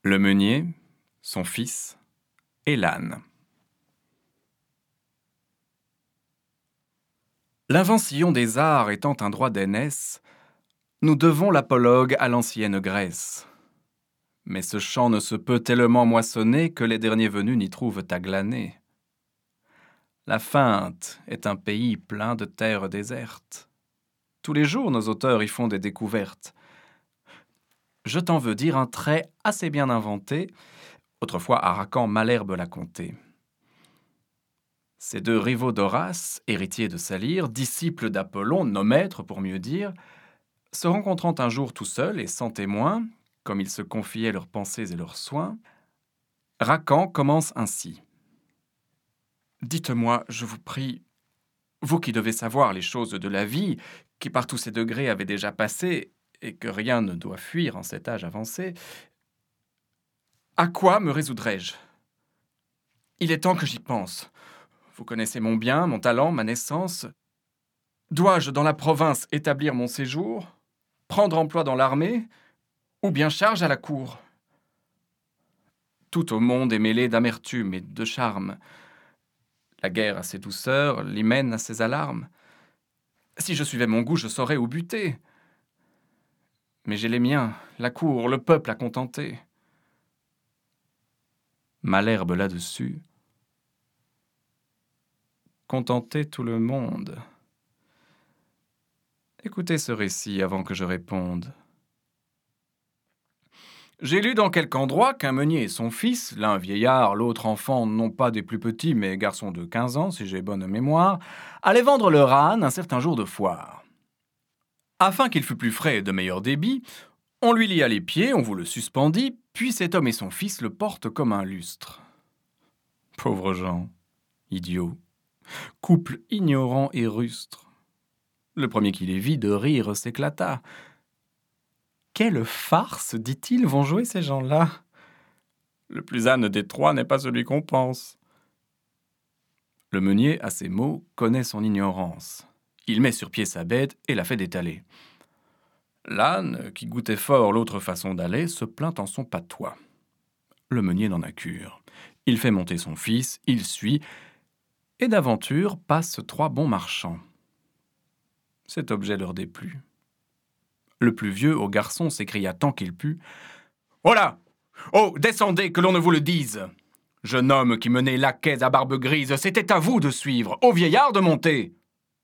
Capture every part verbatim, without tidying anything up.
Le meunier, son fils et l'âne. L'invention des arts étant un droit d'aînesse, nous devons l'apologue à l'ancienne Grèce. Mais ce champ ne se peut tellement moissonner que les derniers venus n'y trouvent à glaner. La Feinte est un pays plein de terres désertes. Tous les jours, nos auteurs y font des découvertes. Je t'en veux dire un trait assez bien inventé. Autrefois, Aracan Malherbe l'a conté. Ces deux rivaux d'Horace, héritiers de Salyre, disciples d'Apollon, nos maîtres pour mieux dire, se rencontrant un jour tout seuls et sans témoin, comme ils se confiaient leurs pensées et leurs soins, Racan commence ainsi. « Dites-moi, je vous prie, vous qui devez savoir les choses de la vie, qui par tous ces degrés avez déjà passé, et que rien ne doit fuir en cet âge avancé, à quoi me résoudrais-je ? Il est temps que j'y pense. Vous connaissez mon bien, mon talent, ma naissance. Dois-je dans la province établir mon séjour, prendre emploi dans l'armée, ou bien charge à la cour ? Tout au monde est mêlé d'amertume et de charme. La guerre a ses douceurs, l'hymen a ses alarmes. Si je suivais mon goût, je saurais où buter. Mais j'ai les miens, la cour, le peuple à contenter. Malherbe là-dessus. Contenter tout le monde. Écoutez ce récit avant que je réponde. J'ai lu dans quelque endroit qu'un meunier et son fils, l'un vieillard, l'autre enfant, non pas des plus petits, mais garçon de quinze ans, si j'ai bonne mémoire, allaient vendre leur âne un certain jour de foire. Afin qu'il fût plus frais et de meilleur débit, on lui lia les pieds, on vous le suspendit, puis cet homme et son fils le portent comme un lustre. Pauvres gens, idiots, couple ignorant et rustre. Le premier qui les vit de rire s'éclata. Quelle farce, dit-il, vont jouer ces gens-là ? Le plus âne des trois n'est pas celui qu'on pense. Le meunier, à ces mots, connaît son ignorance. Il met sur pied sa bête et la fait détaler. L'âne, qui goûtait fort l'autre façon d'aller, se plaint en son patois. Le meunier n'en a cure. Il fait monter son fils, il suit, et d'aventure passent trois bons marchands. Cet objet leur déplut. Le plus vieux au garçon s'écria tant qu'il put. « Oh là ! Oh, descendez, que l'on ne vous le dise ! Jeune homme qui menait laquais à barbe grise, c'était à vous de suivre, au vieillard de monter !»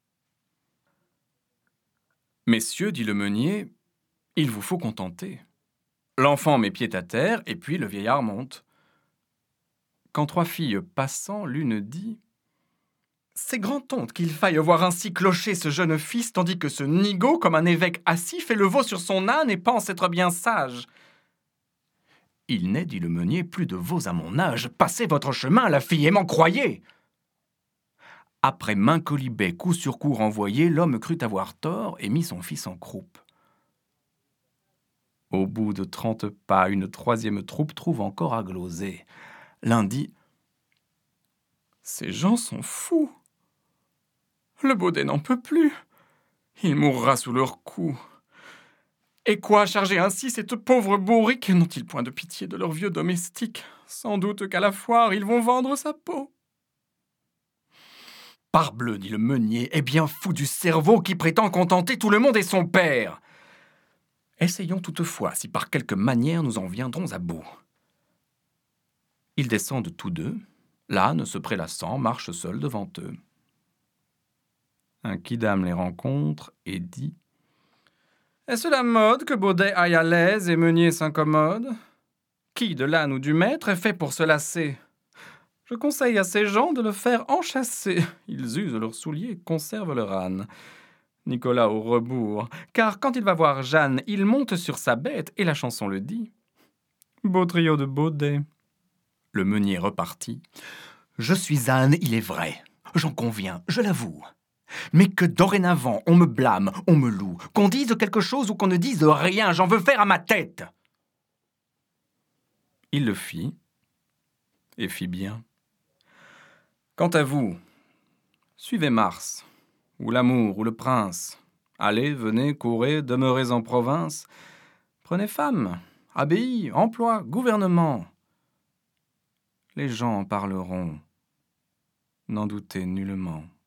Messieurs, dit le meunier, il vous faut contenter. L'enfant met pied à terre, et puis le vieillard monte. Quand trois filles passant, l'une dit « C'est grand honte qu'il faille voir ainsi clocher ce jeune fils, tandis que ce nigaud, comme un évêque assis, fait le veau sur son âne et pense être bien sage. » Il n'est, dit le meunier, plus de veaux à mon âge. Passez votre chemin, la fille, et m'en croyez. Après maint colibet, coup sur coup renvoyé, l'homme crut avoir tort et mit son fils en croupe. Au bout de trente pas, une troisième troupe trouve encore à gloser. L'un dit « Ces gens sont fous. Le baudet n'en peut plus. Il mourra sous leur coup. Et quoi, charger ainsi cette pauvre bourrique, n'ont-ils point de pitié de leur vieux domestique? Sans doute qu'à la foire, ils vont vendre sa peau. » Parbleu, dit le meunier, est bien fou du cerveau qui prétend contenter tout le monde et son père. Essayons toutefois si par quelque manière nous en viendrons à bout. Ils descendent tous deux. L'âne, se prélassant, marche seul devant eux. Un quidam les rencontre et dit « Est-ce la mode que baudet aille à l'aise et meunier s'incommode ? Qui, de l'âne ou du maître, est fait pour se lasser ? Je conseille à ces gens de le faire enchasser. Ils usent leurs souliers et conservent leur âne. Nicolas au rebours, car quand il va voir Jeanne, il monte sur sa bête et la chanson le dit. Beau trio de baudet. » Le meunier repartit. « Je suis âne, il est vrai. J'en conviens, je l'avoue. Mais que dorénavant on me blâme, on me loue, qu'on dise quelque chose ou qu'on ne dise rien, j'en veux faire à ma tête. » Il le fit, et fit bien. Quant à vous, suivez Mars, ou l'amour, ou le prince. Allez, venez, courez, demeurez en province. Prenez femme, abbaye, emploi, gouvernement. Les gens en parleront, n'en doutez nullement.